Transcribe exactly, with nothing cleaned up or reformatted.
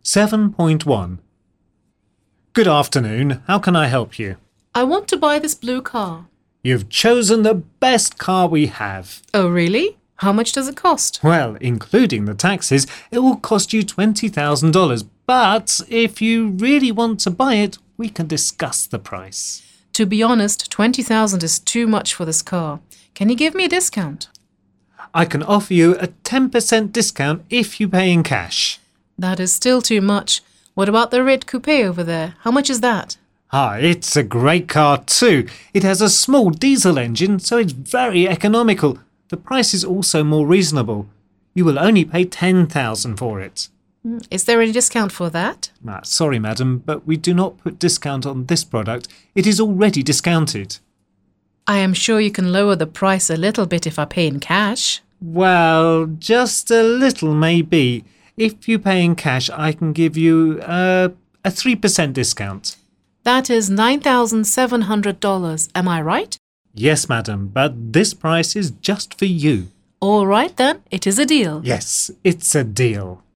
seven point one. Good afternoon. How can I help you? I want to buy this blue car. You've chosen the best car we have. Oh, really? How much does it cost? Well, including the taxes, it will cost you twenty thousand dollars. But if you really want to buy it, we can discuss the price. To be honest, twenty thousand dollars is too much for this car. Can you give me a discount? I can offer you a ten percent discount if you pay in cash. That is still too much. What about the red coupe over there? How much is that? Ah, it's a great car too. It has a small diesel engine, so it's very economical. The price is also more reasonable. You will only pay ten thousand dollars for it. Is there any discount for that? Ah, sorry, madam, but we do not put discount on this product. It is already discounted. I am sure you can lower the price a little bit if I pay in cash. Well, just a little maybe. If you pay in cash, I can give you uh, a three percent discount. That is nine thousand seven hundred dollars. Am I right? Yes, madam, but this price is just for you. All right then, it is a deal. Yes, it's a deal.